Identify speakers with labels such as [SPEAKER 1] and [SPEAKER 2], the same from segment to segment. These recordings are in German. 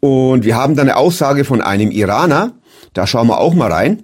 [SPEAKER 1] Und wir haben dann eine Aussage von einem Iraner, da schauen wir auch mal rein.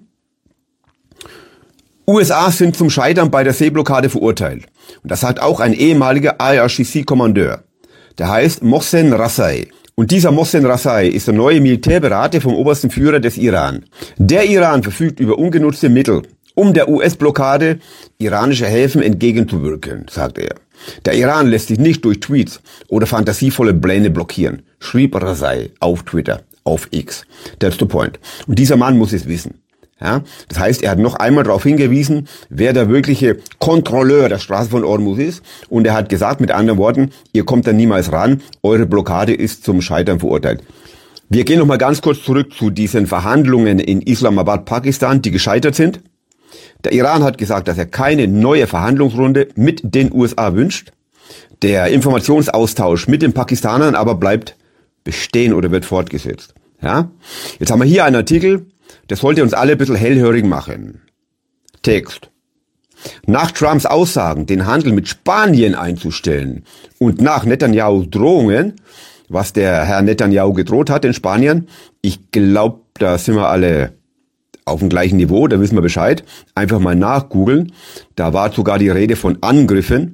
[SPEAKER 1] USA sind zum Scheitern bei der Seeblockade verurteilt. Und das sagt auch ein ehemaliger IRGC-Kommandeur. Der heißt Mohsen Razaei. Und dieser Mohsen Razaei ist der neue Militärberater vom obersten Führer des Iran. Der Iran verfügt über ungenutzte Mittel, um der US-Blockade iranischer Häfen entgegenzuwirken, sagt er. Der Iran lässt sich nicht durch Tweets oder fantasievolle Pläne blockieren, schrieb Razaei auf Twitter, auf X. That's the point. Und dieser Mann muss es wissen. Ja, das heißt, er hat noch einmal darauf hingewiesen, wer der wirkliche Kontrolleur der Straße von Hormuz ist. Und er hat gesagt, mit anderen Worten, ihr kommt da niemals ran, eure Blockade ist zum Scheitern verurteilt. Wir gehen noch mal ganz kurz zurück zu diesen Verhandlungen in Islamabad, Pakistan, die gescheitert sind. Der Iran hat gesagt, dass er keine neue Verhandlungsrunde mit den USA wünscht. Der Informationsaustausch mit den Pakistanern aber bleibt bestehen oder wird fortgesetzt. Ja? Jetzt haben wir hier einen Artikel, das sollte uns alle ein bisschen hellhörig machen. Text. Nach Trumps Aussagen, den Handel mit Spanien einzustellen und nach Netanyahus Drohungen, was der Herr Netanyahu gedroht hat in Spanien, ich glaube, da sind wir alle auf dem gleichen Niveau, da wissen wir Bescheid. Einfach mal nachgoogeln. Da war sogar die Rede von Angriffen.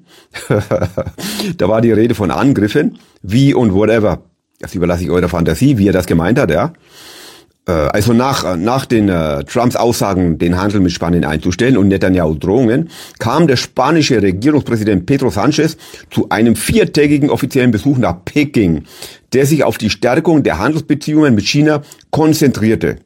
[SPEAKER 1] Wie und whatever. Das überlasse ich eurer Fantasie, wie er das gemeint hat, ja. Also nach den Trumps Aussagen, den Handel mit Spanien einzustellen und Netanyahu Drohungen, kam der spanische Regierungspräsident Pedro Sánchez zu einem 4-tägigen offiziellen Besuch nach Peking, der sich auf die Stärkung der Handelsbeziehungen mit China konzentrierte.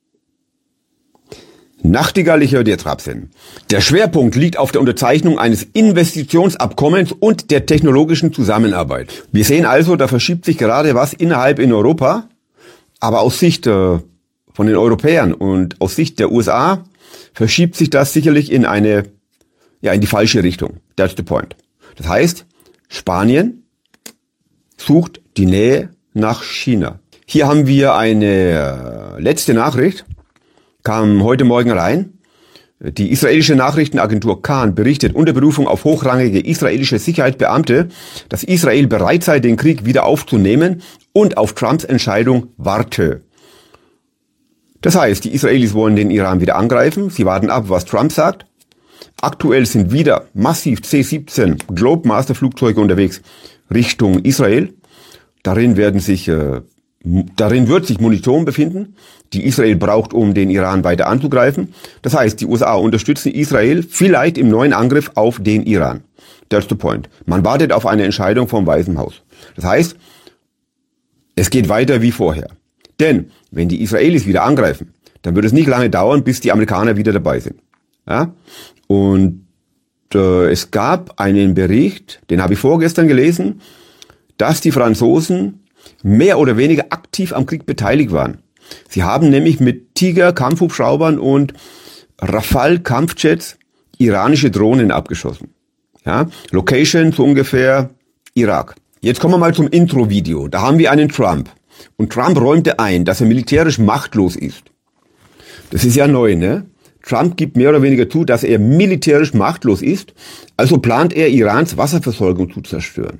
[SPEAKER 1] Nachtigall, ich höre dir Trapsen. Der Schwerpunkt liegt auf der Unterzeichnung eines Investitionsabkommens und der technologischen Zusammenarbeit. Wir sehen also, da verschiebt sich gerade was innerhalb in Europa, aber aus Sicht von den Europäern und aus Sicht der USA verschiebt sich das sicherlich in die falsche Richtung. That's the point. Das heißt, Spanien sucht die Nähe nach China. Hier haben wir eine letzte Nachricht, kam heute Morgen rein. Die israelische Nachrichtenagentur Kan berichtet unter Berufung auf hochrangige israelische Sicherheitsbeamte, dass Israel bereit sei, den Krieg wieder aufzunehmen und auf Trumps Entscheidung warte. Das heißt, die Israelis wollen den Iran wieder angreifen. Sie warten ab, was Trump sagt. Aktuell sind wieder massiv C-17 Globemaster-Flugzeuge unterwegs Richtung Israel. Darin wird sich Munition befinden, die Israel braucht, um den Iran weiter anzugreifen. Das heißt, die USA unterstützen Israel vielleicht im neuen Angriff auf den Iran. That's the point. Man wartet auf eine Entscheidung vom Weißen Haus. Das heißt, es geht weiter wie vorher. Denn wenn die Israelis wieder angreifen, dann wird es nicht lange dauern, bis die Amerikaner wieder dabei sind. Ja? Und es gab einen Bericht, den habe ich vorgestern gelesen, dass die Franzosen mehr oder weniger aktiv am Krieg beteiligt waren. Sie haben nämlich mit Tiger-Kampfhubschraubern und Rafale-Kampfjets iranische Drohnen abgeschossen. Ja? Location so ungefähr Irak. Jetzt kommen wir mal zum Intro-Video. Da haben wir einen Trump. Und Trump räumte ein, dass er militärisch machtlos ist. Das ist ja neu, ne? Trump gibt mehr oder weniger zu, dass er militärisch machtlos ist. Also plant er, Irans Wasserversorgung zu zerstören.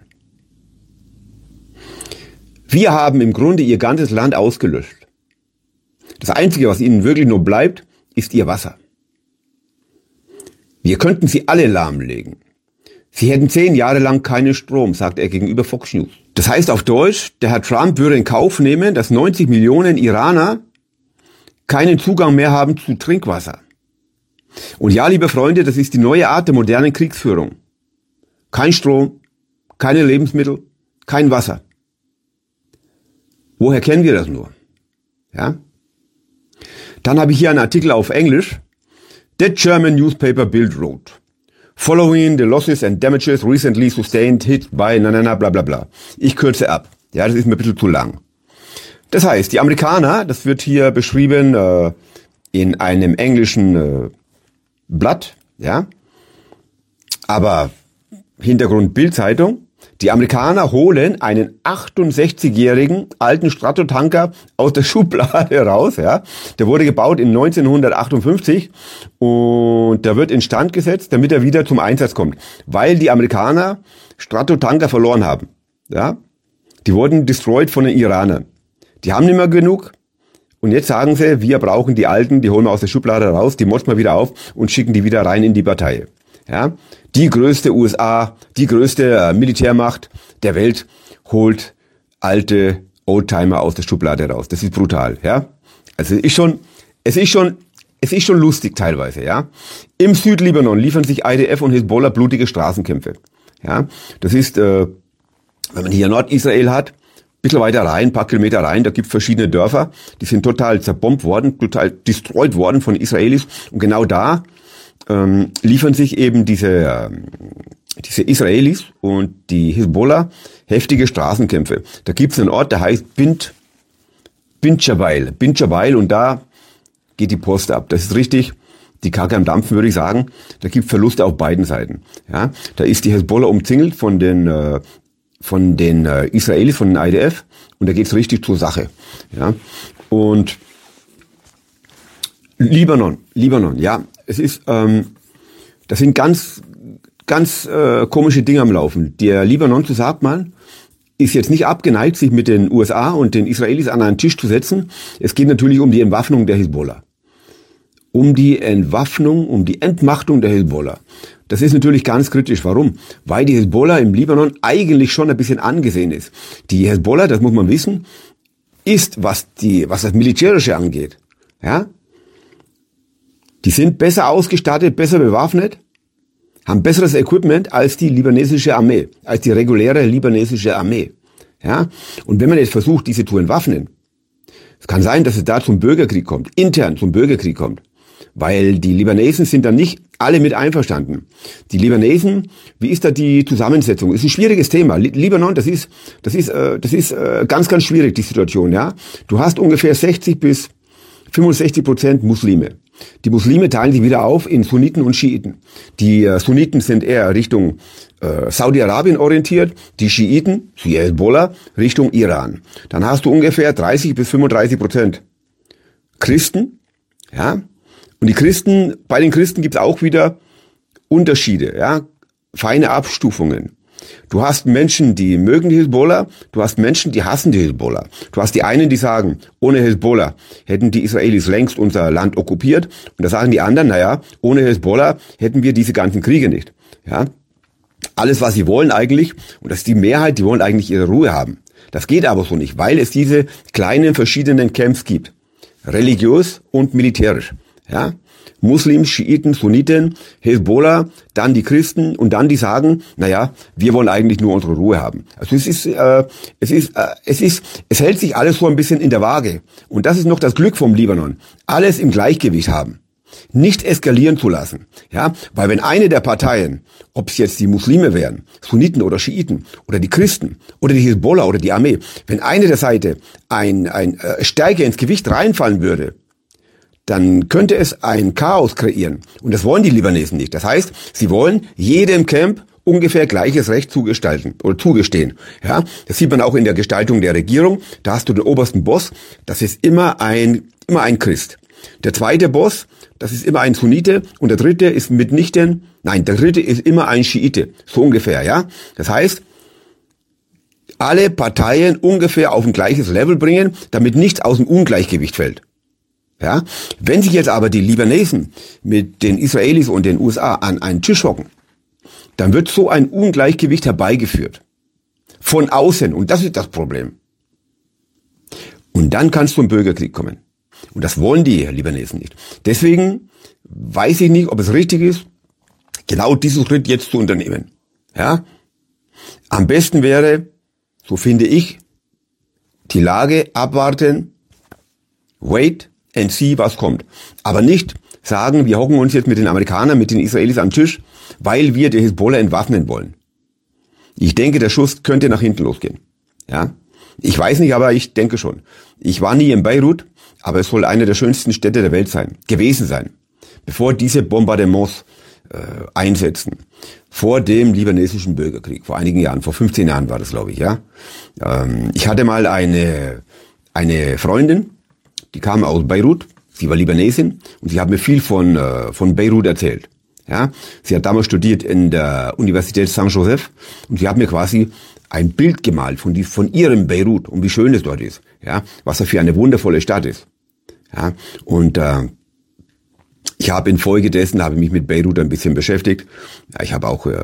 [SPEAKER 1] Wir haben im Grunde ihr ganzes Land ausgelöscht. Das Einzige, was ihnen wirklich nur bleibt, ist ihr Wasser. Wir könnten sie alle lahmlegen. Sie hätten 10 Jahre lang keinen Strom, sagt er gegenüber Fox News. Das heißt auf Deutsch, der Herr Trump würde in Kauf nehmen, dass 90 Millionen Iraner keinen Zugang mehr haben zu Trinkwasser. Und ja, liebe Freunde, das ist die neue Art der modernen Kriegsführung. Kein Strom, keine Lebensmittel, kein Wasser. Woher kennen wir das nur? Ja? Dann habe ich hier einen Artikel auf Englisch. The German newspaper Bild wrote, following the losses and damages recently sustained hit by bla bla bla. Ich kürze ab. Ja, das ist mir ein bisschen zu lang. Das heißt, die Amerikaner, das wird hier beschrieben in einem englischen Blatt, ja, aber Hintergrund Bild-Zeitung. Die Amerikaner holen einen 68-jährigen alten Stratotanker aus der Schublade raus, ja. Der wurde gebaut in 1958 und der wird instand gesetzt, damit er wieder zum Einsatz kommt, weil die Amerikaner Stratotanker verloren haben, ja. Die wurden destroyed von den Iranern. Die haben nicht mehr genug. Und jetzt sagen sie, wir brauchen die alten, die holen wir aus der Schublade raus, die motzen wir wieder auf und schicken die wieder rein in die Partei. Ja? Die größte USA, die größte Militärmacht der Welt holt alte Oldtimer aus der Schublade raus. Das ist brutal, ja. Also es ist schon lustig teilweise, ja. Im Südlibanon liefern sich IDF und Hisbollah blutige Straßenkämpfe. Ja, das ist, wenn man hier Nordisrael hat, ein bisschen weiter rein, ein paar Kilometer rein, da gibt es verschiedene Dörfer, die sind total zerbombt worden, total destroyed worden von Israelis. Und genau da liefern sich eben diese Israelis und die Hisbollah heftige Straßenkämpfe. Da gibt es einen Ort, der heißt Bint Jabail, und da geht die Post ab. Das ist richtig, die Kacke am Dampfen, würde ich sagen. Da gibt es Verluste auf beiden Seiten. Ja, da ist die Hisbollah umzingelt von den Israelis, von den IDF, und da geht es richtig zur Sache. Ja, und Libanon, ja, es ist, das sind ganz komische Dinge am Laufen. Der Libanon, so sagt man, ist jetzt nicht abgeneigt, sich mit den USA und den Israelis an einen Tisch zu setzen. Es geht natürlich um die Entwaffnung der Hisbollah. Um die Entmachtung der Hisbollah. Das ist natürlich ganz kritisch. Warum? Weil die Hisbollah im Libanon eigentlich schon ein bisschen angesehen ist. Die Hisbollah, das muss man wissen, ist, was das Militärische angeht, ja, die sind besser ausgestattet, besser bewaffnet, haben besseres Equipment als die libanesische Armee, als die reguläre libanesische Armee. Ja? Und wenn man jetzt versucht, diese zu entwaffnen, es kann sein, dass es da zum Bürgerkrieg kommt, intern zum Bürgerkrieg kommt, weil die Libanesen sind dann nicht alle mit einverstanden. Die Libanesen, wie ist da die Zusammensetzung? Ist ein schwieriges Thema. Libanon, das ist ganz, ganz schwierig, die Situation. Ja? Du hast ungefähr 60 bis 65% Muslime. Die Muslime teilen sich wieder auf in Sunniten und Schiiten. Die Sunniten sind eher Richtung Saudi-Arabien orientiert, die Schiiten, die Hezbollah, Richtung Iran. Dann hast du ungefähr 30 bis 35% Christen, ja. Und bei den Christen gibt es auch wieder Unterschiede, ja, feine Abstufungen. Du hast Menschen, die mögen die Hezbollah, du hast Menschen, die hassen die Hezbollah. Du hast die einen, die sagen, ohne Hezbollah hätten die Israelis längst unser Land okkupiert. Und da sagen die anderen, naja, ohne Hezbollah hätten wir diese ganzen Kriege nicht. Ja, alles, was sie wollen eigentlich, und das ist die Mehrheit, die wollen eigentlich ihre Ruhe haben. Das geht aber so nicht, weil es diese kleinen verschiedenen Camps gibt. Religiös und militärisch. Ja, Muslims, Schiiten, Sunniten, Hezbollah, dann die Christen und dann die sagen, naja, wir wollen eigentlich nur unsere Ruhe haben. Also es hält sich alles so ein bisschen in der Waage. Und das ist noch das Glück vom Libanon. Alles im Gleichgewicht haben. Nicht eskalieren zu lassen. Ja, weil wenn eine der Parteien, ob es jetzt die Muslime wären, Sunniten oder Schiiten oder die Christen oder die Hezbollah oder die Armee, wenn eine der Seite ein stärker ins Gewicht reinfallen würde, dann könnte es ein Chaos kreieren. Und das wollen die Libanesen nicht. Das heißt, sie wollen jedem Camp ungefähr gleiches Recht zugestalten oder zugestehen. Ja, das sieht man auch in der Gestaltung der Regierung. Da hast du den obersten Boss. Das ist immer ein Christ. Der zweite Boss, das ist immer ein Sunnite. Und der dritte ist der dritte ist immer ein Schiite. So ungefähr, ja. Das heißt, alle Parteien ungefähr auf ein gleiches Level bringen, damit nichts aus dem Ungleichgewicht fällt. Ja, wenn sich jetzt aber die Libanesen mit den Israelis und den USA an einen Tisch hocken, dann wird so ein Ungleichgewicht herbeigeführt. Von außen. Und das ist das Problem. Und dann kann es zum Bürgerkrieg kommen. Und das wollen die Libanesen nicht. Deswegen weiß ich nicht, ob es richtig ist, genau diesen Schritt jetzt zu unternehmen. Ja, am besten wäre, so finde ich, die Lage abwarten, wait and see, was kommt. Aber nicht sagen, wir hocken uns jetzt mit den Amerikanern, mit den Israelis am Tisch, weil wir die Hezbollah entwaffnen wollen. Ich denke, der Schuss könnte nach hinten losgehen. Ja, ich weiß nicht, aber ich denke schon. Ich war nie in Beirut, aber es soll eine der schönsten Städte der Welt gewesen sein, bevor diese Bombardements einsetzen. Vor dem libanesischen Bürgerkrieg, vor einigen Jahren, vor 15 Jahren war das, glaube ich, ja. Ich hatte mal eine Freundin, die kam aus Beirut, sie war Libanesin und sie hat mir viel von Beirut erzählt. Ja, sie hat damals studiert in der Universität Saint Joseph und sie hat mir quasi ein Bild gemalt von ihrem Beirut und wie schön es dort ist, ja, was das für eine wundervolle Stadt ist, ja, und ich habe infolgedessen mich mit Beirut ein bisschen beschäftigt. Ja, ich habe auch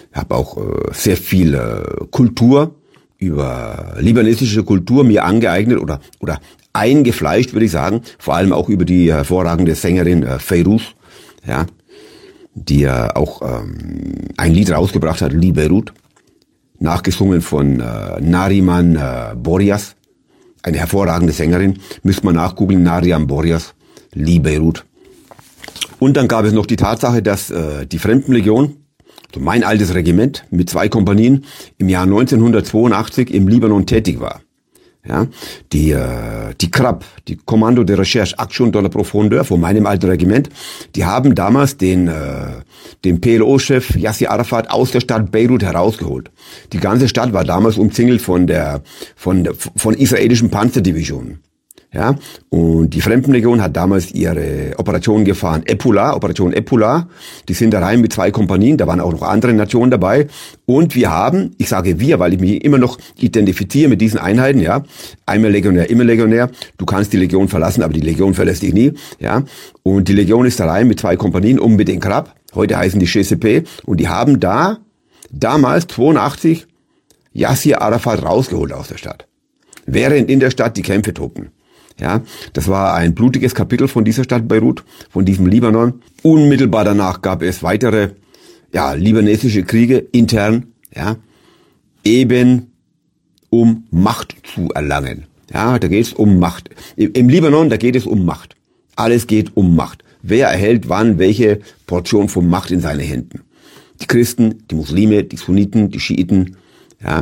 [SPEAKER 1] sehr viel Kultur über libanesische Kultur mir angeeignet oder eingefleischt, würde ich sagen, vor allem auch über die hervorragende Sängerin Fayrouz, ja, die auch ein Lied rausgebracht hat, Li Beirut, nachgesungen von Nariman Borias, eine hervorragende Sängerin, müsste man nachgoogeln, Nariman Borias, Li Beirut. Und dann gab es noch die Tatsache, dass die Fremdenlegion, so mein altes Regiment mit 2 Kompanien, im Jahr 1982 im Libanon tätig war. Ja, die CRAP, die Kommando de Recherche Action de la Profondeur von meinem alten Regiment, die haben damals den PLO-Chef Yasser Arafat aus der Stadt Beirut herausgeholt. Die ganze Stadt war damals umzingelt von israelischen Panzerdivisionen. Ja, und die Fremdenlegion hat damals ihre Operation gefahren, Operation Epula. Die sind da rein mit 2 Kompanien, da waren auch noch andere Nationen dabei. Und wir haben, ich sage wir, weil ich mich immer noch identifiziere mit diesen Einheiten, ja. Einmal Legionär, immer Legionär. Du kannst die Legion verlassen, aber die Legion verlässt dich nie, ja. Und die Legion ist da rein mit 2 Kompanien, mit den Krab. Heute heißen die GCP. Und die haben da, damals, 82, Yasser Arafat rausgeholt aus der Stadt. Während in der Stadt die Kämpfe tobten. Ja, das war ein blutiges Kapitel von dieser Stadt Beirut, von diesem Libanon. Unmittelbar danach gab es weitere, libanesische Kriege intern, ja, eben um Macht zu erlangen. Ja, da geht es um Macht. Im Libanon, da geht es um Macht. Alles geht um Macht. Wer erhält wann welche Portion von Macht in seine Händen? Die Christen, die Muslime, die Sunniten, die Schiiten, ja,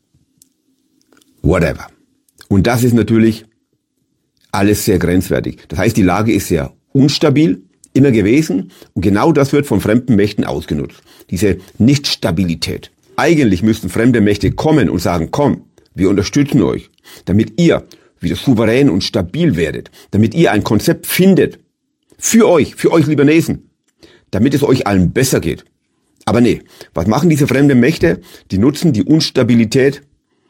[SPEAKER 1] whatever. Und das ist natürlich alles sehr grenzwertig. Das heißt, die Lage ist sehr unstabil, immer gewesen, und genau das wird von fremden Mächten ausgenutzt. Diese Nichtstabilität. Eigentlich müssten fremde Mächte kommen und sagen, komm, wir unterstützen euch, damit ihr wieder souverän und stabil werdet, damit ihr ein Konzept findet, für euch Libanesen, damit es euch allen besser geht. Aber nee, was machen diese fremden Mächte? Die nutzen die Unstabilität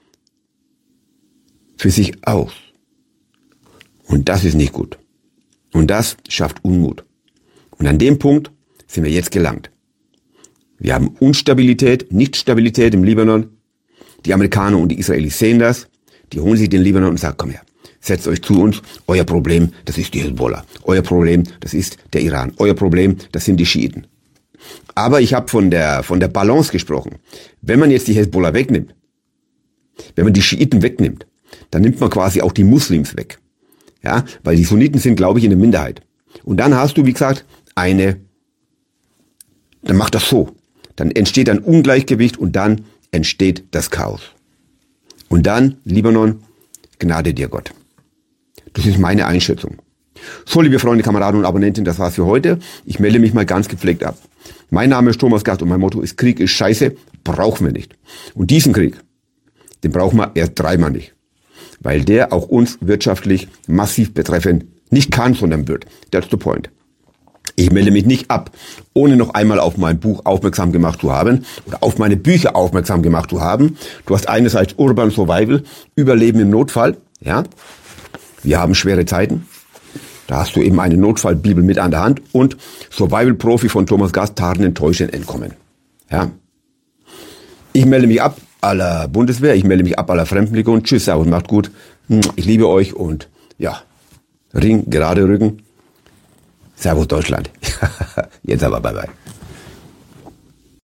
[SPEAKER 1] für sich aus. Und das ist nicht gut. Und das schafft Unmut. Und an dem Punkt sind wir jetzt gelangt. Wir haben Unstabilität, Nichtstabilität im Libanon. Die Amerikaner und die Israelis sehen das. Die holen sich den Libanon und sagen, komm her, setzt euch zu uns. Euer Problem, das ist die Hezbollah. Euer Problem, das ist der Iran. Euer Problem, das sind die Schiiten. Aber ich habe von der Balance gesprochen. Wenn man jetzt die Hezbollah wegnimmt, wenn man die Schiiten wegnimmt, dann nimmt man quasi auch die Muslims weg. Ja, weil die Sunniten sind, glaube ich, in der Minderheit. Und dann hast du, wie gesagt, dann macht das so. Dann entsteht ein Ungleichgewicht und dann entsteht das Chaos. Und dann, Libanon, gnade dir Gott. Das ist meine Einschätzung. So, liebe Freunde, Kameraden und Abonnenten, das war's für heute. Ich melde mich mal ganz gepflegt ab. Mein Name ist Thomas Gast und mein Motto ist, Krieg ist scheiße, brauchen wir nicht. Und diesen Krieg, den brauchen wir erst 3-mal nicht. Weil der auch uns wirtschaftlich massiv betreffen nicht kann, sondern wird. That's the point. Ich melde mich nicht ab, ohne noch einmal auf mein Buch aufmerksam gemacht zu haben oder auf meine Bücher aufmerksam gemacht zu haben. Du hast einerseits Urban Survival, Überleben im Notfall. Ja, wir haben schwere Zeiten. Da hast du eben eine Notfallbibel mit an der Hand und Survival Profi von Thomas Gast, Tarnen, Täuschen, Entkommen. Ja, ich melde mich ab aller Bundeswehr, ich melde mich ab aller Fremdenlegion. Tschüss, servus, macht gut. Ich liebe euch und ja, Ring, gerade Rücken. Servus Deutschland. Jetzt aber bye bye.